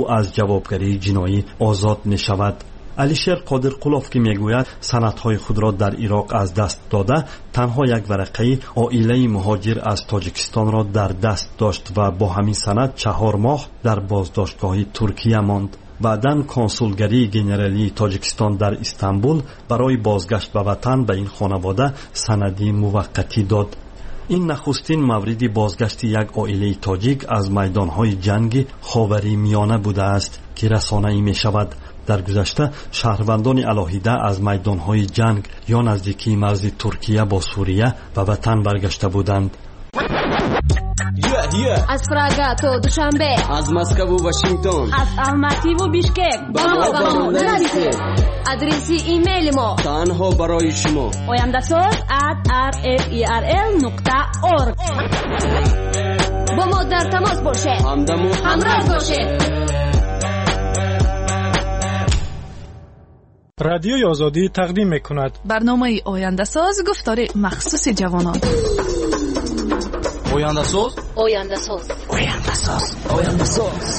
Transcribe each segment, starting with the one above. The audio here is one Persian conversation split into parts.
او از جوابگری جنایی آزاد می شود. علیشیر قادرقلوف که میگوید سندهای خود را در عراق از دست داده تنها یک ورقه عائله مهاجر از تاجیکستان را در دست داشت و با همین سند 4 ماه در بازداشتگاه ترکیه ماند. بعداً کنسولگری گنرالی تاجیکستان در استانبول برای بازگشت به وطن به این خانواده سندی موقتی داد. این نخستین مورد بازگشت یک عائله تاجیک از میدانهای جنگ خاوری میانه بوده است که رسانه‌ای می شود. در گذشته شهروندان علاهیده از میدانهای جنگ یا نزدیکی مرز ترکیه با سوریه به وطن برگشته بودند. از پراگ تا دوشنبه، از مسکو و واشنگتن، از الماتی و بیشکک با ما نرسید. آدرس ایمیل ما تنها برای شما oyandasaz@rferl.org. با ما در تماس باشید، همراه باشید. رادیوی آزادی تقدیم میکند برنامه آینده ساز، گفتار مخصوص جوانان. آینده ساز، آینده ساز، آینده ساز، آینده ساز،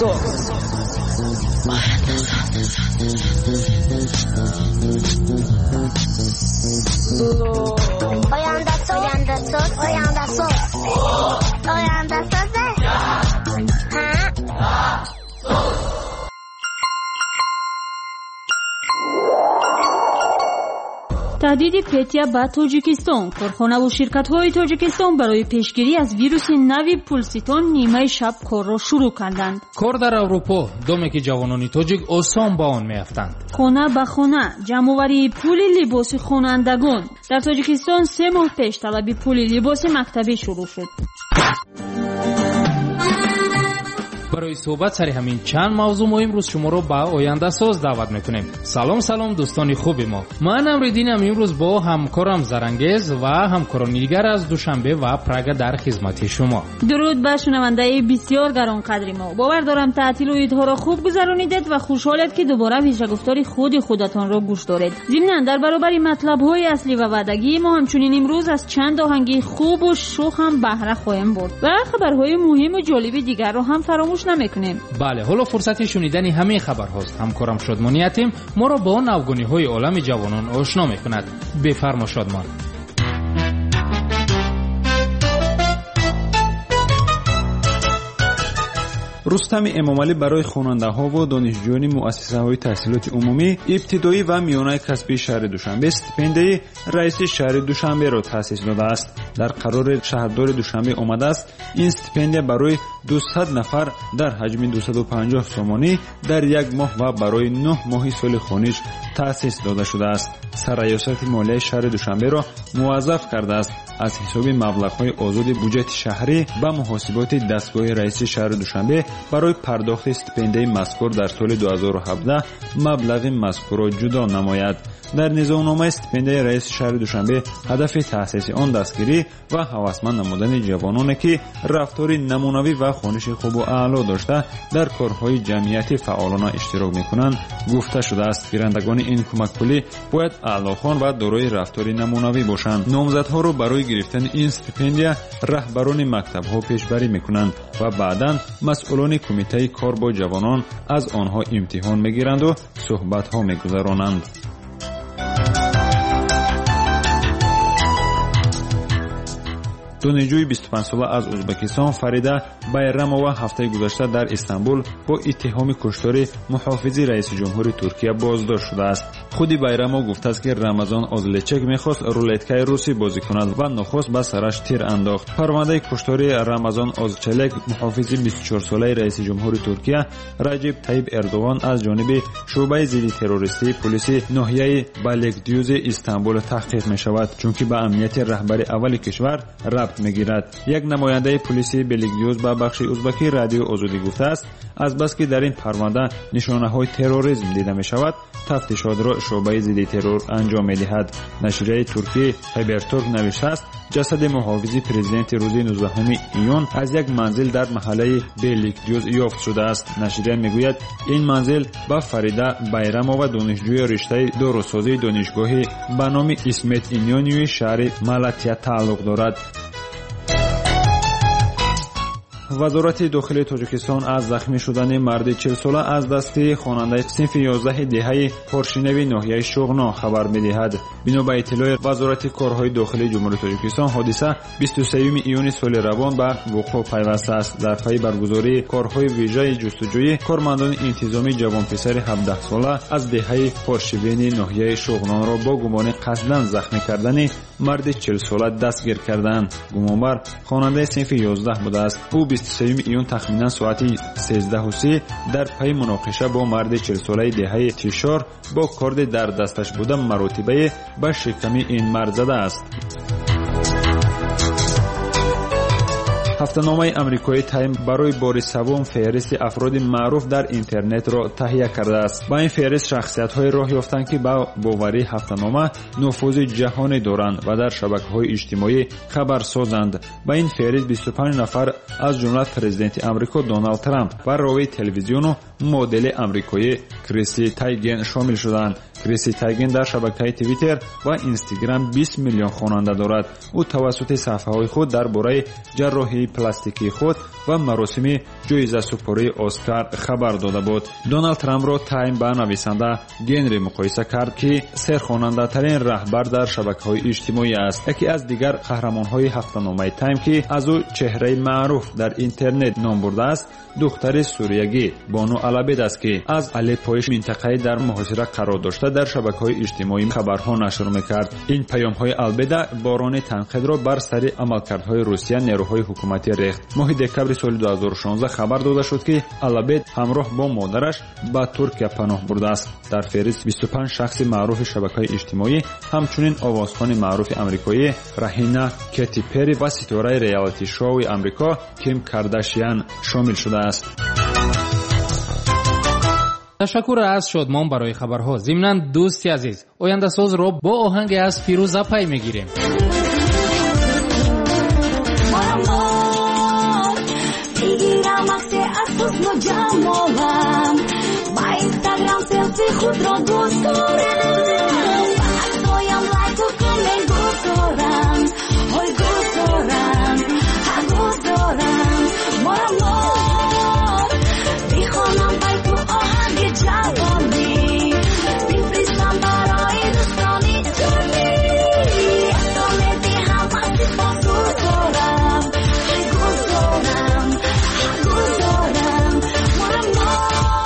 آینده ساز، آینده ساز، آینده ساز، آینده ساز. تهدید پتیا به تاجیکستان. کارخانه و شرکت‌های تاجیکستان برای پیشگیری از ویروس نوی پولسیتون نیمه شب کار را شروع کردند. کار در اروپا دومی که جوانان تاجیک آسان با آن می‌افتند. خانه به خانه جمع‌آوری پول لباس خوانندگان. در تاجیکستان 3 ماه پیش طلب پول لباس مکتبی شروع شد. برای صحبت سر همین چند موضوع ما امروز شما رو به آینده ساز دعوت میکنیم. سلام دوستان خوب ما. من امریدینم امروز با همکارم زرنگیز و همکاران دیگر از دوشنبه و پراگ در خدمت شما. درود به شنونده بسیار گرانقدر ما. باور دارم تعطیل و عیدها را خوب گذرانیدید و خوشحالید که دوباره ویژه گفتار خودتان را گوش دارید. ضمناً در برابر مطلب‌های اصلی و وعدگی ما همچنین امروز از چند آهنگ خوب و شوخ هم بهره خواهیم برد و خبرهای مهم و جالب دیگر را هم فراموش نمیکنیم. بله، حالا فرصت شنیدن همه خبرهاست. همکارم شادمانی یتیم ما را با نوگانی‌های عالم جوانان آشنا میکند. بفرما شادمان. رستم امامعلی برای خواننده‌ها و دانشجویان مؤسسه‌های تحصیلات عمومی ابتدایی و میانه کسبی شهر دوشنبه استیپندیای رئیس شهر دوشنبه را تأسیس داده است. در قرار شهردار دوشنبه آمده است این استیپندیا برای 200 نفر در حجم 250 سومانی در یک ماه و برای 9 ماه سال خونیش تأسیس داده شده است. سرریاست مالی شهر دوشنبه را موظف کرده است از حساب مبلغ‌های آزاد بودجه شهری به محاسبات دستگاه رئیس شهر دوشنبه برای پرداخت استیپندیای مذکور در سال 2017 مبلغ مذکور را جدا نماید. در نظامنامه استیپندیای رئیس شهر دوشنبه هدف تأسیس آن دستگیری و هوسمند نمودن جوانانی که رفتار نمونوی و خوانش خوب و اعلا داشته در کارهای جمعیتی فعالانه اشتراک میکنند گفته شده است. گیرندگان این کمک پولی باید اعلاخوان و دارای رفتار نمونوی باشند. نامزدها را برای گرفتن این استیپندیا رهبران مکتب‌ها پیشبری میکنند و بعداً مسئولان کمیته کار با جوانان از آنها امتحان میگیرند و صحبت‌ها میگذرانند. دانشجوی 25 ساله از ازبکستان فریده байрамова هفته گذشته در استانبول با اتهام کشتار محافظ رئیس جمهور ترکیه بازداشت شده است. خود байрамова گفته است که رمضان آزلچک میخواست رولتکای روسی بازی کند و نخست به سرش تیر انداخت. پرونده کشتار رمضان آزلچک محافظ 24 ساله رئیس جمهور ترکیه رجب طیب اردوغان از جانب شعبه ضد تروریستی پلیس ناحیه بالکدیوز استانبول تحقیق می شود چونکه به امنیت رهبر اول کشور ربط میگیرد. یک نماینده پلیس بالکدیوز به بخش ازبکی رادیو آزادی گفته است از بس که در این پرونده نشانه های تروریسم دیده می شود تفتیشات را شعبه ضد ترور انجام می دهد. نشریه ترکی خبرتورک نوشته است جسد محافظ پرزیدنت روز 19 ایون از یک منزل در محله بالکدیوز یافت شده است. نشریه میگوید این منزل با فریده байрамова دانشجوی رشته داروسازی دانشگاهی به نام اسمت اینیونیوی شهر مالاتیا تعلق دارد. وزارت داخلی تاجیکستان از زخمی شدن مرد 40 ساله از دست خواننده صنف 11 دهه پارشینوی ناحیه شغنا خبر می‌دهد. بنا به اطلاع وزارت کارهای داخلی جمهوری تاجیکستان، حادثه 23 ایون سال روان به وقوع پیوسته است. در پی برگزاری کارهای ویژه جستجویی، کارمندان انتظامی جوانپسر 17 ساله از دهه پارشیوین ناحیه شغنا را با گمان قصداً زخمی کردن مرد 40 ساله دستگیر کردند. گمانبر خواننده صنف 11 بوده است. او 23 ایون تخمینا ساعت 13:30 در پی مناقشه با مرد 40 ساله دهه تیشار با کارد در دستش بوده مراتبه به شکمی این مرد زده است. هفته‌نامه آمریکایی تایم برای بار سوم فهرست افراد معروف در اینترنت را تهیه کرده است. با این فهرست شخصیت‌های راه یافتند که با باوری هفته‌نامه نفوذ جهانی دارند و در شبکه‌های اجتماعی خبر سازند. با این فهرست 25 نفر از جمله پرزیدنت آمریکا دونالد ترامپ و راوی تلویزیون و مدل آمریکایی کریسی تایگن شامل شدند. کریسی تایگن در شبکه توییتر و اینستاگرام 20 میلیون خواننده دارد. او توسط صفحه‌های خود درباره جراحی پلاستیکی خود و مراسم جایزه سپاری اسکار خبر داده بود. دونالد ترامپ را تایم با نویسنده گنری مقایسه کرد که سرخواننده ترین رهبر در شبکه‌های اجتماعی است. یکی از دیگر قهرمان‌های هفته‌نامه تایم که از او چهره معروف در اینترنت نام برده است، دختر سوریگی بانو العبید است که از الپو منطقه در محاصره قرار داشته در شبکه‌های اجتماعی خبرها نشر می‌کرد. این پیام‌های العبید باران تنقید را بر سر عملکردهای روسیه نیروهای حکومتی ریخت. ماه دکمبر سال 2016 خبر داده شد که العبید همراه با مادرش به ترکیه پناه برده است. در فهرست 25 شخص معروف شبکه‌های اجتماعی همچنین آوازخوان معروف آمریکایی راهینا کتی پری و ستاره ریالیتی شو آمریکا کیم کارداشیان شامل شده است. تشکر از شادمان برای خبرها. ضمناً دوستی عزیز، آینده ساز را با آهنگ از فیروزه پی میگیریم. خود را دوست دارم، عکسایم لایک و کامنت گذارم، های گذارم، هم گذارم، مارم میخوانم بای تو آهنگ جوانی، بفرستم برای دوستانی جانی، اصالتی هم از با گذارم، های گذارم، هم گذارم، مارم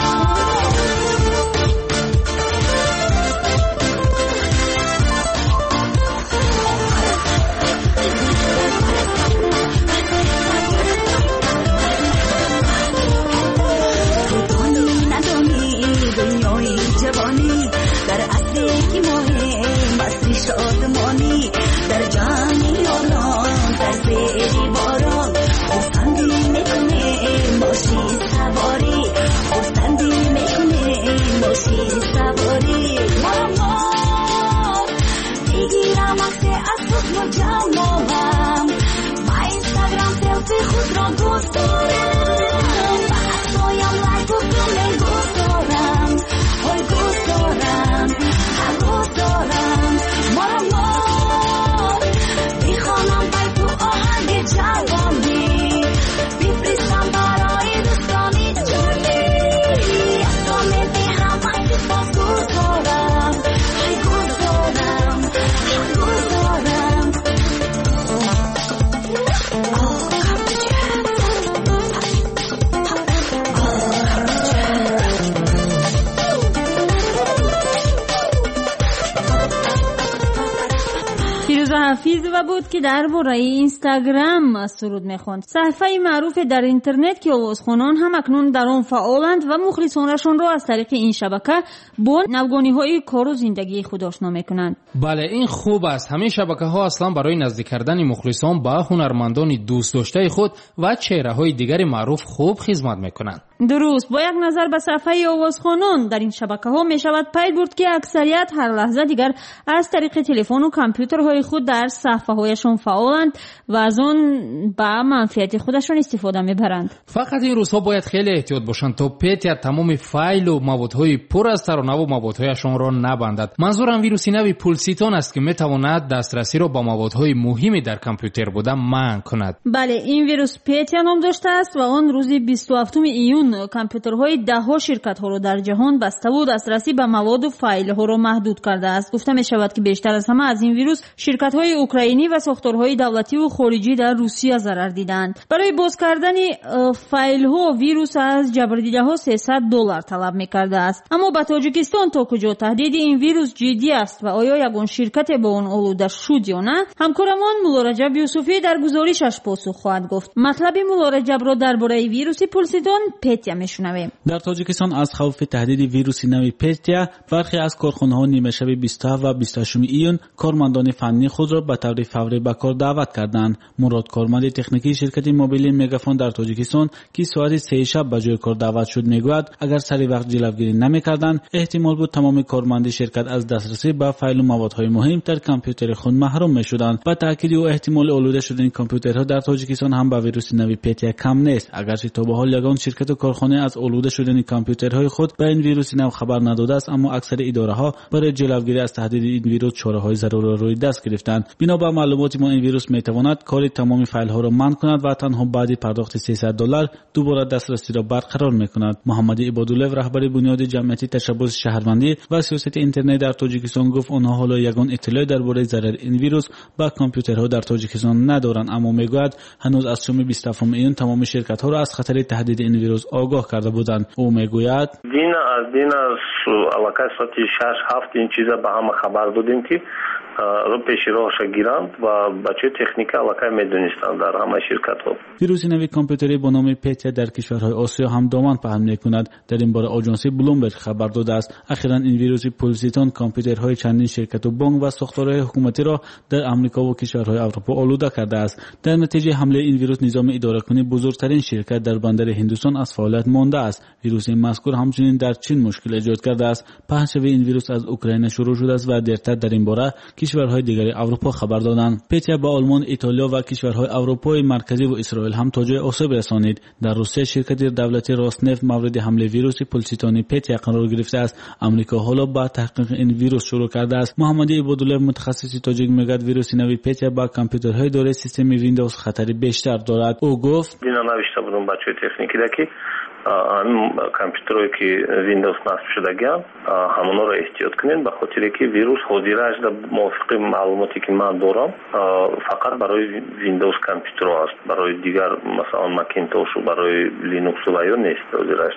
در اصلی که مهم اصلی شادمانی در جانی آنان در زیری باران خوستندی میکنه ماشی سواری خوستندی میکنه ماشی سواری ماما بگیرم عکس از حسن و جمالم با اینستاگرام سلفی خود را دوست دارم با عکسایم لایک و کامنت گذارم های گذارم هم گذارم ماما میخوانم بای تو آهنگ جوانی بفرستم برای دوستانی جانی اصالتی هم از باز گذارم های گذارم هم گذارم فیروزه حفیظ و بود که درباره اینستاگرام سرود میخوند. صفحه معروف در اینترنت که آوازخوانان هم اکنون در آن فعالند و مخلصانشان را از طریق این شبکه با نوگانی‌های کار و زندگی خود آشنا میکنند. بله، این خوب است. همین شبکه‌ها اصلا برای نزدیک کردن مخلصان با هنرمندان دوست داشته خود و چهره‌های دیگر معروف خوب خدمت میکنند. درست. با یک نظر به صفحه آوازخوانان در این شبکه‌ها می‌شود پی برد که اکثریت هر لحظه دیگر از طریق تلفن و کامپیوترهای خود در صفحه‌هایشان فعالند و از آن به منفعت خودشان استفاده می‌برند. فقط این روزها باید خیلی احتیاط باشند تا پتیا تمام فایل و موادهای پر از ترانه و موادهایشان را نبندد. منظورم ویروسی نوی پولسیتون است که می‌تواند دسترسی را به موادهای مهمی در کامپیوتر بوده منع کند. بله، این ویروس پتیا نام داشته است و آن روز 27 ایون کامپیوترهای ده‌ها شرکت‌ها را در جهان بسته و دسترسی به مواد و فایل‌ها را محدود کرده است. گفته می‌شود که بیشتر از همه از این ویروس شرکت‌های اوکراینی و ساختارهای دولتی و خارجی در روسیه ضرر دیدند. برای باز کردن فایل‌ها ویروس از جبردیده‌ها $300 طلب می‌کرده است. اما به تاجیکستان تا کجا تهدید این ویروس جدی است و آیا یگان شرکت به آن آلوده شد یا نه؟ همکارمان مولا رجب یوسفی در گزارشش پاسخ خواهد گفت. مطلب مولا رجب را درباره ویروس پولسیتون پتیا میشنویم. در تاجیکستان از خوف تهدید ویروس نوی پتیا برخی از کارخانه‌ها نیمه شب 27 و 28 ایون کارمندان فنی خود را به طور فوری به کار دعوت کردند. مراد کارمند تکنیکی شرکت موبیل مگافون در تاجیکستان که ساعت 3 شب به جای کار دعوت شد میگوید اگر سری وقت جلوگیری نمی‌کردند احتمال بود تمام کارمندان شرکت از دسترسی به فایل و موادهای مهم در کامپیوتر خود محروم می‌شدند. با تاکید او احتمال آلوده شدن کامپیوترها در تاجیکستان هم با ویروس نوی پتیا کم نیست. اگرچه تا به حال یگان شرکت و کارخانه از آلوده شدن کامپیوترهای خود به این ویروس نو خبر نداده است، اما اکثر اداره‌ها برای جلوگیری از تهدید این ویروس چاره‌های ضروری را روی دست گرفتند. بنا به معلومات ما این ویروس می‌تواند کار تمام فایل‌ها را منع کند و تنها بعد پرداخت $300 دوباره دسترسی را برقرار می‌کند. محمد عبادالله رهبر بنیاد جمعیت تشبث شهروندی و سیاست اینترنت در تاجیکستان گفت آنها حالا یگان اطلاع درباره ضرر این ویروس با کامپیوترها در تاجیکستان ندارند، اما میگوید هنوز از شام 27 ایون تمام شرکت‌ها را از خطر تهدید این ویروس آگاه کرده بودند. او میگوید دین علاقه ساعت 6-7 این چیزا به همه خبر دادیم که رو پیش راهش گیرند و بچه تکنیک علاقه میدونستند در همه شرکت ها. ویروس نوی کامپیوتری با نام پتیا در کشورهای آسیا هم دامن پهن میکند. در این باره آژانس بلومبرگ خبر داده است اخیراً این ویروس پولسیتون کامپیوترهای چندین شرکت و بانک و ساختارهای حکومتی را در آمریکا و کشورهای اروپا آلوده کرده است. در نتیجه حمله این ویروس نظام اداره کنی بزرگترین شرکت در بندر هندوستان از فعالیت مانده است. ویروس مذکور همچنین در چین مشکل ایجاد کرده است. پخش این ویروس از اوکراین شروع شده است و دیرتر در این باره کشورهای دیگر اروپا خبر دادند. پتیا با آلمان، ایتالیا و کشورهای اروپای مرکزی و اسرائیل هم تا جای آسیب رسانید. در روسیه شرکت دولتی راسنفت مورد حمله ویروس پولسیتون پتیا قرار گرفته است. آمریکا حالا با تحقیق این ویروس شروع کرده است. محمد عبادالله متخصص تاجیک میگوید ویروس نوی پتیا با کامپیوترهای دارای سیستم ویندوز خطر بیشتر دارد. او گفت دینا نوشته بودم بچه تکنیکی که همین کامپیوترهایی که ویندوز نصب شدگی‌اند همونا را احتیاط کنین به خاطر که ویروس حاضرش در موافق معلوماتی که من دارم فقط برای ویندوز کامپیوتر است، برای دیگر مثلا مکینتوش و برای لینوکس و یا نیست حاضرش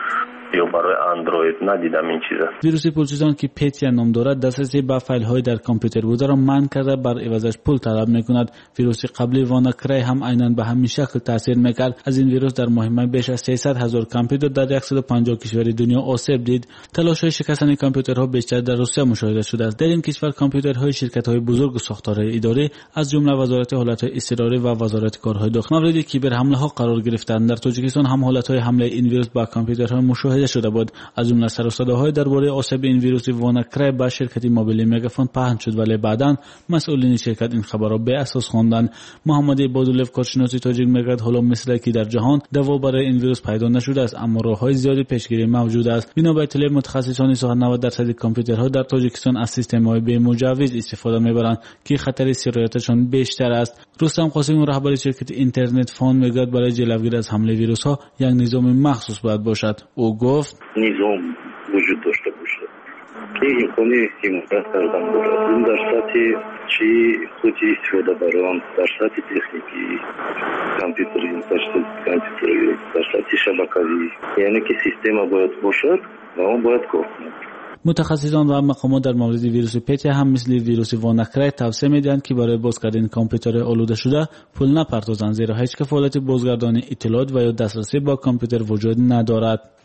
یا برای اندروید ندیدم این چیزا. ویروس پولسیتون که پتیا نام دارد دسترسی به فایل‌های در کامپیوتر بوده را منع کرده، بر عوضش پول طلب می‌کند. ویروس قبلی واناکرای هم عیناً به همین شکل تاثیر می‌کرد. از این ویروس در ماه بیش از 300,000 کامپیوتر در 150 کشور دنیا آسیب دید. تلاش‌های شکستن کامپیوترها بیشتر در روسیه مشاهده شده است. در این کشور کامپیوترهای شرکت‌های بزرگ و ساختارهای اداری از جمله وزارت حالت‌های اضطراری و وزارت کارهای داخلی مورد کیبر حمله‌ها قرار گرفتند. در تاجیکستان هم حالت‌های حمله این ویروس با کامپیوترها مشاهده شده بود. از جمله سر و صداهای درباره آسیب این ویروس واناکرای با شرکت موبیل مگافون پهن شد، ولی بعداً مسئولین شرکت این خبر را به اساس خواندند. محمد عبادالله کارشناس تاجیک میگوید حالا مثل که در جهان دوا برای این ویروس پیدا نشده است، اما راه‌های زیادی پیشگیری موجود است. بنا به اطلاع متخصصان سخن 90% کامپیوترها در تاجیکستان از سیستم‌های بی مجوز استفاده می‌برند که خطر سرایتشان بیشتر است. رستم قاسمی رهبر شرکت اینترنت فان میگوید برای جلوگیری از حمله ویروس‌ها یک نظام مخصوص باید باشد. او گفت نظام وجود داشته باشه که امکانی حمایت کردن بود. این در سطح چی خودی استفاده برام در سطح تکنیکی کامپیوتری در سطح شبکه‌ای، یعنی که سیستم باید باشد و اون باید کار کنه. متخصصان و مقامات در مورد ویروس پتیا هم مثل ویروس واناکرای توصیه می‌دهند که برای باز کردن کامپیوتر آلوده شده پول نپردازند، زیرا هیچ فعالیت بازگردانی اطلاعات و یا دسترسی با کامپیوتر وجود ندارد.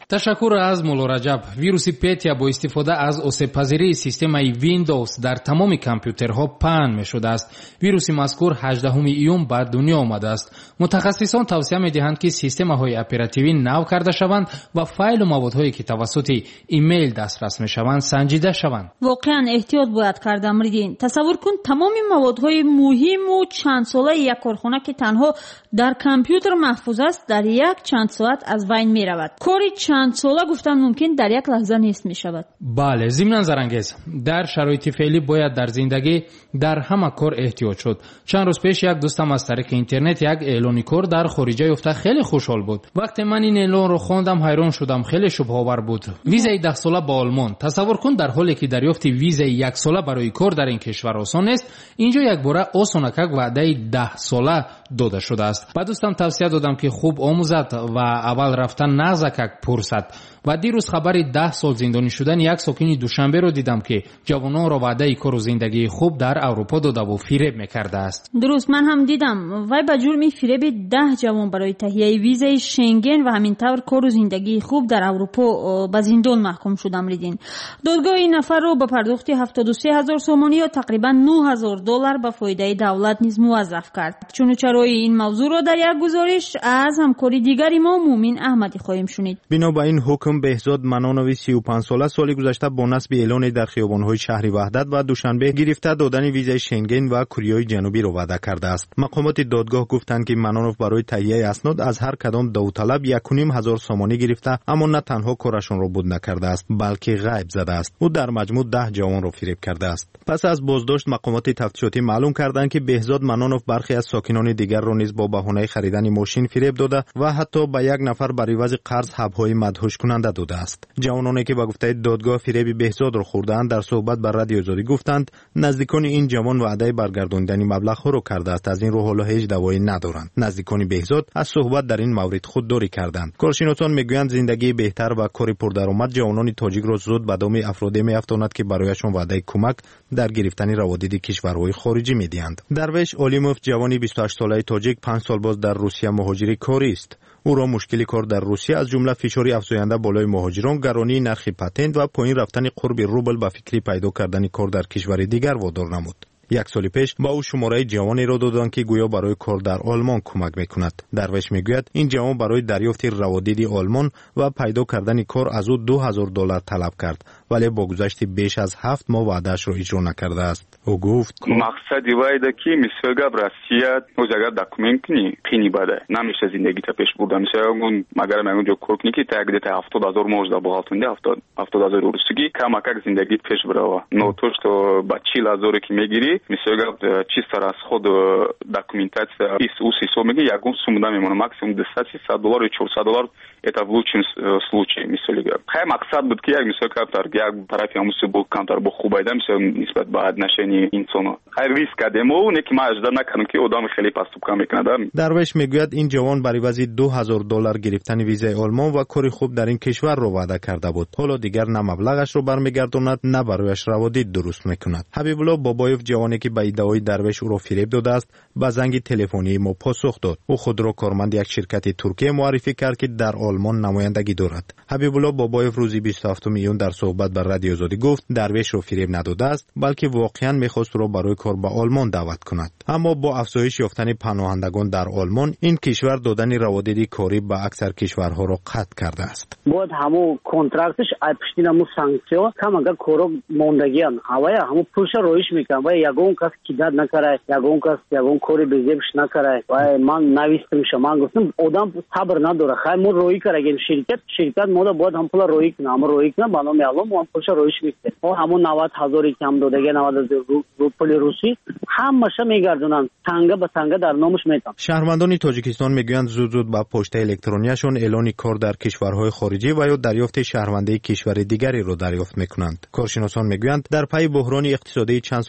تشکر از مولا رجب. ویروس پتیا با استفاده از آسیب‌پذیری سیستم ویندوز در تمام کامپیوترها پهن می‌شده است. ویروس مذکور 18 ایون بر دنیا آمده است. متخصصان توصیه می‌دهند که سیستم‌های اپراتیوی نو کرده شوند و فایل و موادهایی که توسط ایمیل دسترس می‌شوند سنجیده شوند. واقعا احتیاط باید کرد امریدین. تصور کن تمام موادهای مهم و چند ساله یک کارخانه که تنها در کامپیوتر محفوظ است در یک چند ساعت از بین می‌رود. کاری چند ساله گفتن ممکن در یک لحظه نیست می‌شود. بله، ضمن زرانگیز در شرایط فعلی باید در زندگی در همه کار احتیاط شد. چند روز پیش یک دوستم از طریق اینترنت یک اعلان کار در خارج یافته خیلی خوشحال بود. وقتی من این اعلان رو خواندم حیران شدم. خیلی شبه‌آور بود. ویزای 10 ساله با آلمان. تصور کن در حالی که دریافت ویزای 1 ساله برای کار در این کشور آسان است، اینجا یک باره آسانکک وعده 10 ساله داده شده است. بعد دوستم توصیه دادم که خوب آموزد و اول رفتن نزدک پرسد. و دیروز خبری 10 سال زندانی شدن یک ساکن دوشنبه رو دیدم که جوانان را وعده کار و زندگی خوب در اروپا داده و فریب می‌کرده است. درست، من هم دیدم. وای با جرم فریب 10 جوان برای تهیه ویزای شنگن و همینطور کار و زندگی خوب در اروپا به زندان محکوم شد امریدین. دادگاه این نفر رو با پرداخت 73000 سومانی یا تقریبا $9000 به فایده دولت نیز موظف کرد. چونوچرای این موضوع رو در یک گزارش از همکاری دیگری ما مومین احمدی خواهیم شنید. بنابراین حکم بهزاد منانوی 35 ساله سال گذشته با نصب اعلان در خیابان‌های شهر وحدت و دوشنبه گرفته دادن ویزای شنگن و کره جنوبی را وعده کرده است. مقامات دادگاه گفتند که منانوف برای تهیه اسناد از هر کدام داوطلب 1,500 سومانی گرفته، اما نه تنها کارشان را بود نکرده است بلکه غیب زده است. او در مجموع 10 جوان را فریب کرده است. پس از بازداشت مقامات تفتیشاتی معلوم کردند که بهزاد منانوف برخی از ساکنان دیگر را نیز با بهانه خریدن ماشین فریب داده و حتی به یک نفر برای عوض قرض حب‌های مدهوش کننده داده است. جوانانی که به گفته دادگاه فریب بهزاد را خوردند در صحبت با رادیو آزادی گفتند نزدیکان این جوان وعده برگرداندن مبلغ را کرده است، از این رو حالا هیچ دوایی ندارند. نزدیکان بهزاد از صحبت در این مورد خودداری کردند. کارشناسان میگویند زندگی بهتر و کار پردرآمد جوانان تاجیک را زود به دام افرادی میافتاند که برایشان وعده کمک در گرفتن روادید کشورهای خارجی میدهند. درویش اولیموف جوانی 28 ساله تاجیک 5 سال باز در روسیه مهاجری کاری است. او را مشکلی کار در روسیه از جمله فشاری افزاینده بالای مهاجران، گرانی نرخ پتنت و پایین رفتن قرب روبل به فکری پیدا کردن کار در کشور دیگر وادار نمود. 1 سال پیش با او شماره جوانی را دادند که گویا برای کار در آلمان کمک میکند. درویش میگوید این جوان برای دریافت روادید آلمان و پیدا کردن کار از او $2000 طلب کرد، ولی با گذشت بیش از 7 ماه وعده‌اش را اجرا نکرده است. او گفت مقصدی وایده که میسوگا روسیه اوزاگا داکومنت کنی قینی بده نمیشه زندگی تا پیش بردن میشه اون مگر من اونجا کار کنی که تاگید 70000 موجدا باهاتونده 70000 روسیگی کما как زندگی پیش بره. но то что با 40000 که میگیری میسوگا чисто расход документация из усисо میگه یگون сумма میمونه максимум $200 и $400 это в лучшем случае میسوگا خیلی مقصد بود که یک میسوگا як طرفی هموسی با کانتر با خوب ایده میشه نسبت به отношении انسانو خیلی ریسک کردم و نکی ما اجازه نکنم که آدم خیلی پاستوب میکنه. درویش میگوید این جوان برای وضع $2000 گرفتن ویزای آلمان و کاری خوب در این کشور رو وعده کرده بود. حالا دیگر نه مبلغش رو برمیگرداند نه برایش روادید درست میکند. حبیب الله بابایف جوانی که به ادعای درویش او را فریب داده است با زنگ تلفنی ما پاسخ داد. او خود را کارمند یک شرکت ترکیه معرفی کرد که در آلمان نمایندگی دارد. حبیب الله بابایف روز 27 میلیون در صحبت با رادیو آزادی گفت درویش رو فریب نداده است بلکه واقعا میخواست رو برای کار به آلمان دعوت کند. اما با افزایش یافتن پناهندگان در آلمان این کشور دادن روادید کاری به اکثر کشورها را قطع کرده است. بود همو کنترکتش پشتینمو سانکسیون کامگا کورو موندگیان اویا همو پولش رویش میکنه و یگون کس کیداد نکره یگون کس یگون کوری بزیبش نکره و من نویستم شما گفتم آدم صبر نداره خیلی روی کرده این شرکت مودا بود هم پول روی کنه هم روی کنه بالا میالم هم پولش رویش میکنه و همون 90000 کم دادگی 90000 روپل روسی همشه میگردونن تنگه به تنگه در نامش میتن. شهروندان تاجیکستان میگویند زود با پشته الکترونیشون اعلان کار در کشورهای خارجی و یا دریافت شهروندی کشور دیگری را دریافت میکنند. کارشناسان میگویند در پی بحران اقتصادی چند سال اخیر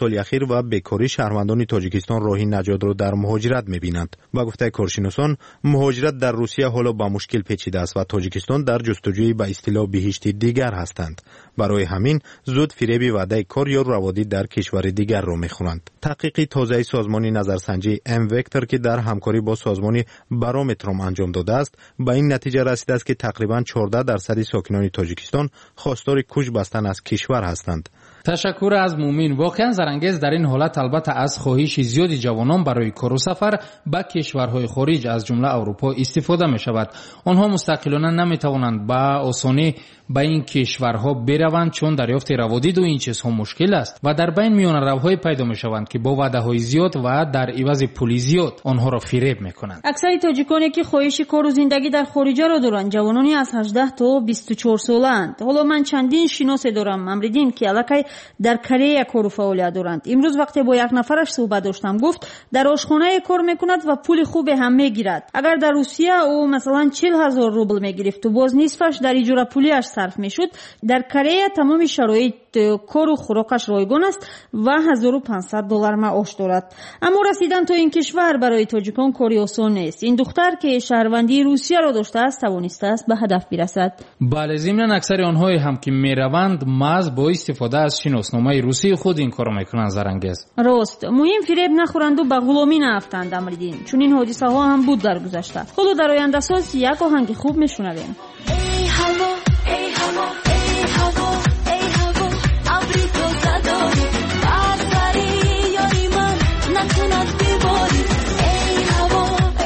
و بیکاری شهروندان تاجیکستان راهی نجات را در مهاجرت می‌بینند. با گفته کارشناسان مهاجرت در روسیه حالا با مشکل پیچیده است و تاجیکستان در جستجوی به اصطلاح بهشت دیگر هستند. برای همین زود فریب وعده کار یا روادی در کشور دیگر را می‌خوانند. تحقیق تازه سازمان نظرسنجی ام وکتور که در همکاری با سازمان بارومتر انجام داده است به این نتیجه رسیده است که تقریباً 14% ساکنان تاجیکستان خواستار کوچ بستن از کشور هستند. تشکر از مومین. واقعا زرانگیز در این حالت البته از خواهش زیادی جوانان برای کار و سفر به کشورهای خارج از جمله اروپا استفاده می شود. آنها مستقلانه نمی توانند به آسانی به این کشورها بروند چون دریافت روادید و این چیزها مشکل است و در بین میان روهای پیدا می شوند که با وعده های زیاد و در عوض پول زیاد آنها را فریب می کنند. اکثر تاجیکانی که خواهش کار و زندگی در خارج را دارند جوانانی از 18 تا 24 سالند. حالا من چندین شناس دارم امریدین که الکی در کره کار و فعالیت دارند. امروز وقتی با یک نفرش صحبت داشتم گفت در آشخانه کار میکند و پول خوب هم میگیرد. اگر در روسیه او مثلا 40,000 روبل میگرفت و باز نصفش در اجاره پولیش صرف میشد، در کره تمام شرایط کار و خوراکش رایگان است و $1,500 معاش دارد. اما رسیدن تا این کشور برای تاجیکان کاری آسان نیست. این دختر که شهروندی روسیه را داشته است توانسته است به هدف برسد. بله، ضمن اکثر آنها هم که میروند محض با استفاده از شناسنامه روسی خود این کارو میکنند. زرانگیز راست مهم فریب نخورند و به غلامی نیفتند امریدین، چون این حادثه ها هم بود در گذشته. حالا در آینده ساز یک آهنگ خوب میشنویم. ای هوا ای هوا ای هوا ای هوا ابری تو زداری برداری یاری من نتوند بباری. ای هوا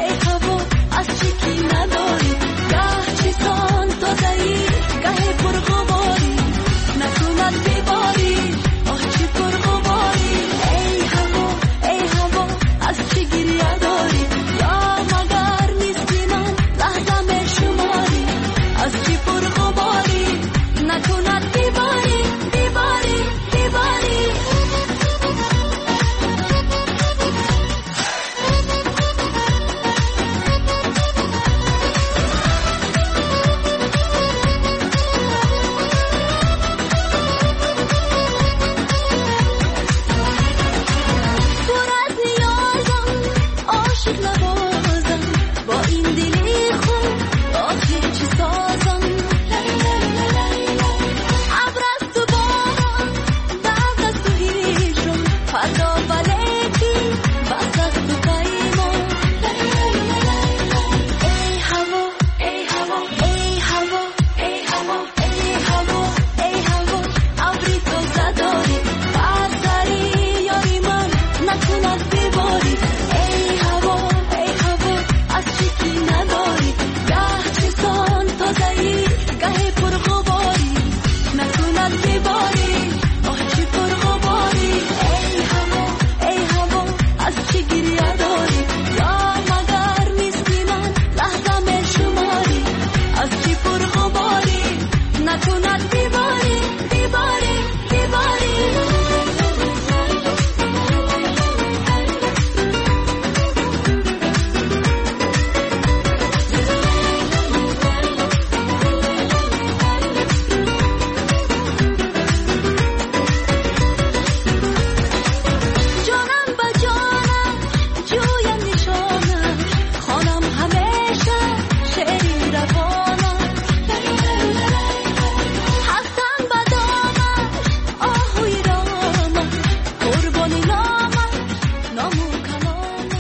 از چیکی نداری گه چیزان تازهی گه پرغباری نتوند بباری آه چی پرغباری. ای هوا از چی گریه داری یا مگر نیستی من لحظه می شماری از چی پرغباری نتوند بباری بباری بباری. پر از نیازم عاشق نبازم با این دلی خون آخر چی سازم. ابر از تو بارم برق از تو هیجم فردا ولیکی بس از تو پیمان. ای هوا ای هوا ای هوا ای هوا ای هوا ای هوا ابری تو زداری برداری یاری من نتوند بباری. ای هوا از چیکی نداری گه چیزان تازهی گه پرغباری نتوند بباری آه چی پرغباری. ای هوا از چی گریه داری یا مگر نیستی من لحظه می شماری از چی پرغباری نتوند بباری بباری بباری. جانم با جانم جویم نشانم خانم همیشه شعری روانم هستم با دامم آهوی رامم قربانی نامو کلامم.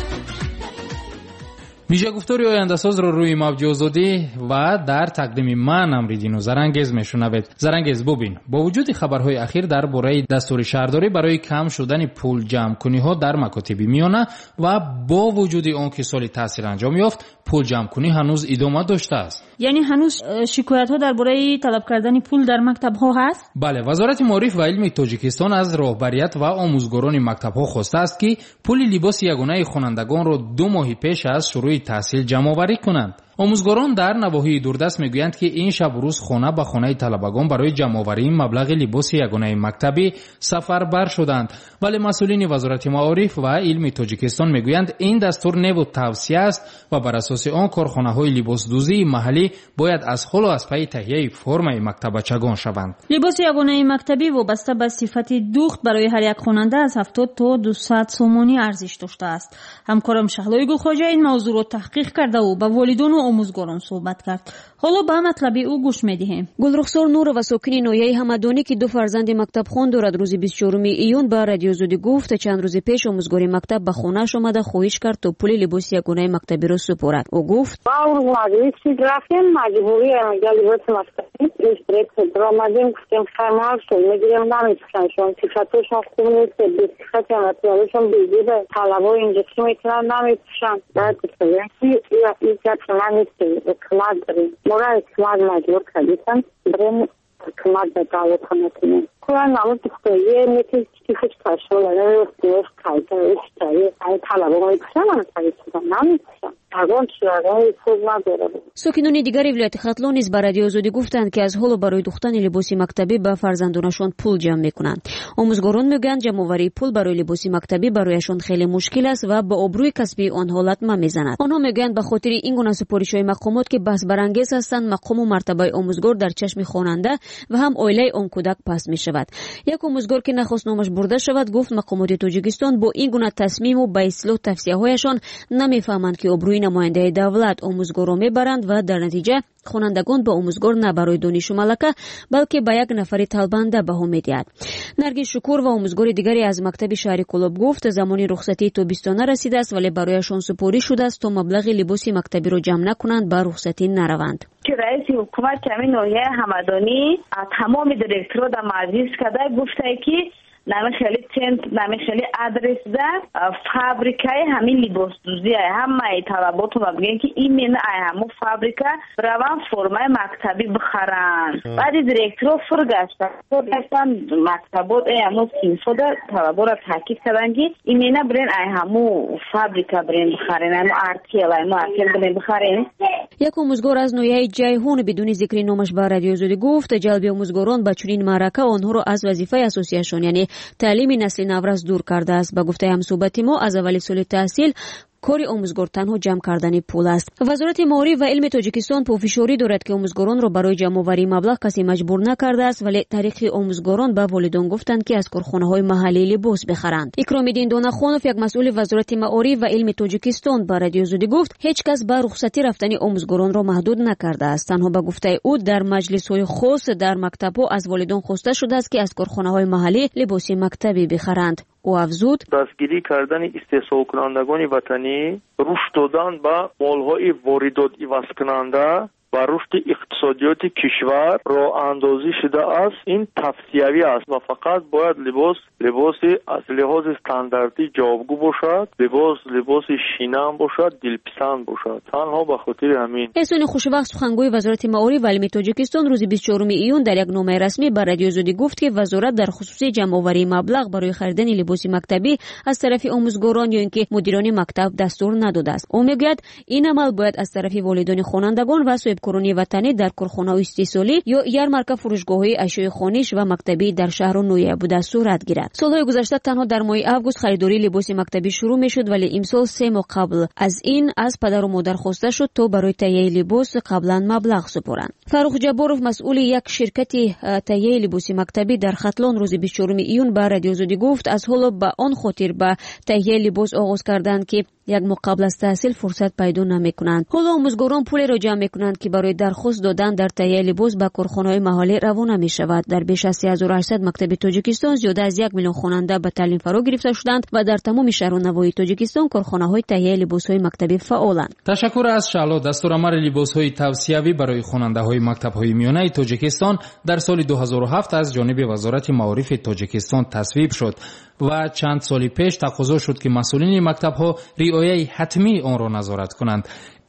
میشه گفتاری آینده ساز رو روی موج آزادی و در تقدیم من امریدین و زرانگیز میشنوید. زرانگیز ببین، با وجود خبرهای اخیر درباره دستور شهرداری برای کم شدن پول جمع کنی ها در مکاتب میانه و با وجود آن که سال تحصیل انجام یافت پول جمع کنی هنوز ادامه داشته است. یعنی هنوز شکایت ها درباره طلب کردن پول در مکتب ها هست؟ بله، وزارت معارف و علم تاجیکستان از راهبریت و آموزگاران مکتب ها خواسته است که پول لباس یگانه خوانندگان را 2 ماه پیش از شروع تحصیل جمع آوری کنند. омӯзгорон дар навоҳии дурдаст мегӯянд ки ин шаб рӯз хона ба хонаи талабагон барои ҷамъоварии маблағи либоси ягонаи мактабӣ сафарбар шуданд, вале масъулини вазорати маориф ва илми Тоҷикистон мегӯянд ин дастур неву тавсия аст ва бар асоси он корхонаҳои либосдӯзии маҳаллӣ бояд аз ҳолу аз пайи таҳияи формаи мактабачагон шаванд. либоси ягонаи мактабӣ вобаста ба сифати духт барои ҳар як хонанда аз 70 то 200 сомонӣ арзиш доштааст. ҳамкорам Шаҳлои Гулхоҷа ин мавзӯъро таҳқиқ кардаву ба волидону омӯзгорон суҳбат кард. ҳоло ба матлаби ӯ гӯш медиҳем. гулрухсор Нурова, сокини ноҳияи Ҳамадонӣ ки ду фарзанди мактабхон дорад, рӯзи 24 июн ба радиозудӣ гуфт чанд рӯзи пеш омӯзгори мактаб ба хонааш омада хоҳиш кард то пули либоси ягонаи мактабиро супорад. ӯ гуфт: рафтем маҷбурӣ либоси мактабӣ омадем, гуфтем хамааш мегирем, намепӯшаншон, сифатошон хуб нест, бесифати материалишон безебе, талабо инҷа чӣ метавонанд намепӯшанд. баъд гуфтем ки ин гап шума нест, ҳукумат дорем, мора ҳукумат маҷбур кардитан барем ҳукумат ба давлат хаматинем кӯран намуд духтае мети ки хуч ташола нефт кайта эштаи ай талабо мепӯшанд намепӯшанд намепӯшанд. сокинони дигари вилояти Хатлон низ ба радиозудӣ гуфтанд ки аз ҳоло барои духтани либоси мактабӣ ба фарзандонашон пул ҷамъ мекунанд. омӯзгорон мегӯянд ҷамъоварии пул барои либоси мактабӣ барояшон хеле мушкил аст ва ба обрӯи касбии онҳо латма мезанад. онҳо мегӯянд ба хотири ин гуна супоришҳои мақомот ки баҳсбарангез ҳастанд, мақому мартабаи омӯзгор дар чашми хонанда ва ҳам оилаи он кӯдак паст мешавад. як омӯзгор ки нахост номаш бурда шавад гуфт мақомоти Тоҷикистон бо ин гуна тасмиму ба ислоҳ тавсияҳояшон намефаҳманд ки обрӯи намояндаи давлат омӯзгорро мебаранд ва дар натиҷа хонандагон ба омӯзгор на барои донишу малака, балки ба як нафари талбанда баҳо медиҳад. Наргиз Шукур ва омӯзгори дигаре аз мактаби шаҳри Кӯлоб гуфт замони рухсатии тобистона расидааст, вале барояшон супорӣ шудааст то маблағи либоси мактабиро ҷамъ накунанд, ба рухсатӣ нараванд. раиси ҳукумат ҳамин ноҳияи Ҳамадонӣ тамоми директорро дар маҷлис карда гуфтае ки намехели центр, намехели адрес да фабрикаи ҳамин либосдӯзӣ ай ҳамаи талаботро бигӯянд ки ин мена ай ҳамун фабрика раван формаи мактабӣ бихаранд. баъди директорро фургаштан мактабот ай ҳамун синфода талабора таъкид карданд ки ин мена бирен ай ҳамун фабрика бирен бихарен, ҳамун артел бирен бихарен. як омӯзгор аз ноҳияи Ҷайҳун бидуни зикри номаш ба радиозудӣ гуфт ҷалби омӯзгорон ба чунин маърака онҳоро аз вазифаи асосияшон, яъне таълими насли наврас дур кардааст. ба гуфтаи ҳамсӯҳбати мо аз аввали соли таҳсил кори омӯзгор танҳо ҷамъ кардани пул аст. вазорати маориф ва илми Тоҷикистон пӯфишорӣ дорад ки омӯзгоронро барои ҷамъоварии маблағ касе маҷбур накардааст, вале тариқи омӯзгорон ба волидон гуфтанд ки аз корхонаҳои маҳаллӣ либос бихаранд. Икромиддин Донахонов, як масъули вазорати маориф ва илми Тоҷикистон, ба радиозудӣ гуфт ҳеҷ кас ба рухсатӣ рафтани омӯзгоронро маҳдуд накардааст. танҳо ба гуфтаи ӯ дар маҷлисҳои хос дар мактабҳо аз волидон хоста шудааст ки аз корхонаҳои маҳаллӣ либоси мактабӣ бихаранд. ӯ афзуд: дастгирӣ кардани истеҳсолкунандагони ватанӣ, рушд додан ба молҳои воридотивазкунанда ва рушди иқтисодиёти кишвар роҳандозӣ шудааст. ин тавсиявӣ аст ва фақат бояд либоси аз лиҳози стандартӣ ҷавобгӯ бошад, либоси шинаам бошад, дилписанд бошад. танҳо ба хотири ҳамин. эҳсони хушвақт, сухангӯи вазорати маориф ва илми Тоҷикистон, рӯзи 24 июн дар як номаи расмӣ ба радиозудӣ гуфт ки вазорат дар хусуси ҷамъоварии маблағ барои харидани либоси мактабӣ аз тарафи омӯзгорон ё ин ки мудирони мактаб дастур надодааст. ӯ мегӯяд ин амал бояд аз тарафи волидони хонандагон ва соҳибкорони ватанӣ дар корхонаҳои истеҳсолӣ ё ярмарка фурӯшгоҳҳои ашёи хониш ва мактабӣ дар шаҳру ноҳия буда сурат гирад. солҳои гузашта танҳо дар моҳи август харидории либоси мактабӣ шурӯъ мешуд, вале имсол 3 моҳ қабл аз ин аз падару модар хоста шуд то барои таҳияи либос қаблан маблағ супоранд. Фаррух Ҷабборов, масъули як ширкати таҳияи либоси мактабӣ дар Хатлон, рӯзи 24 июн ба радиозудӣ гуфт аз ҳоло ба он хотир ба таҳияи либос оғоз карданд ки як моҳ қабл аз таҳсил фурсат пайдо намекунанд. ҳоло омӯзгорон пулеро ҷамъ мекунанд ки барои дархост додан дар таҳияи либос ба корхонаҳои маҳаллӣ равона мешавад. дар беш аз 3800 мактаби Тоҷикистон зиёда аз 1 миллион хонанда ба таълим фаро гирифта шуданд ва дар тамоми шаҳру навоҳии Тоҷикистон корхонаҳои таҳияи либосҳои мактабӣ фаъоланд. ташаккур аз Шаҳло. дастурамари либосҳои тавсиявӣ барои хонандаҳои мактабҳои миёнаи Тоҷикистон дар соли 2007 аз ҷониби вазорати маорифи Тоҷикистон тасвиб шуд ва чанд соли пеш тақозо шуд ки масъулини мактабҳо риояи ҳатмии онро назорат кунанд.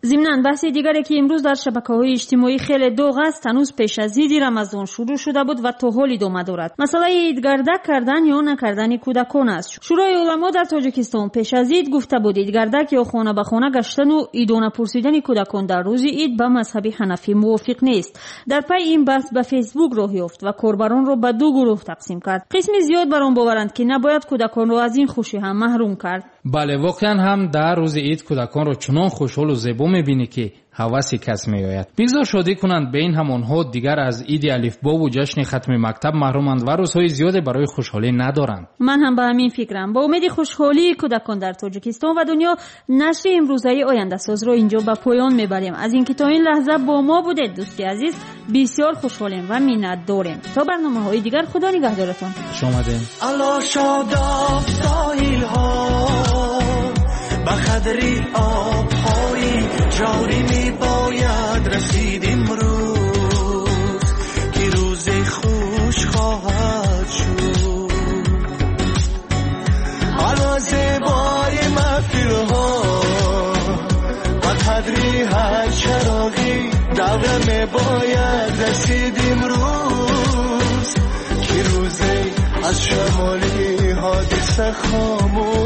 ضمناً بحث دیگری که امروز در شبکه‌های اجتماعی خیلی داغ است هنوز پیش از عید رمضان شروع شده بود و تا حال ادامه دارد. مسئله عیدگردک کردن یا نکردن کودکان است. شورای علما در تاجیکستان پیش از عید گفته بود عیدگردک یا خانه به خانه گشتن و عیدانه پرسیدن کودکان در روز عید به مذهب حنفی موافق نیست. در پی این بحث به فیسبوک راه یافت و کاربران را به دو گروه تقسیم کرد. قسم زیاد بر آن باورند که نباید کودکان را از این خوشی هم محروم کرد. بله واقعا هم در روز عید کودکان را چنان خوشحال و زیبا می‌بینی که هوسی کس می‌آید. بگذار شادی کنند به این همانها دیگر از عید الفبا و جشن ختم مکتب محرومند و روزهای زیادی برای خوشحالی ندارند. من هم به همین فکرم. با امید خوشحالی کودکان در تاجیکستان و دنیا نشر امروزه آینده ساز را اینجا به پایان میبریم. از اینکه تا این لحظه با ما بودید دوستی عزیز بسیار خوشحالیم و منتداریم. تا برنامه‌های دیگر خدا نگهدارتان. خوش آمدید. الله شاداب ساحل‌ها به قدری آب‌های جاری میباید رسید امروز که روز خوش خواهد شد. حالا زیبای محفل‌ها به قدری هر چراغی دور میباید رسید امروز که روز از شمالی حادثه خاموش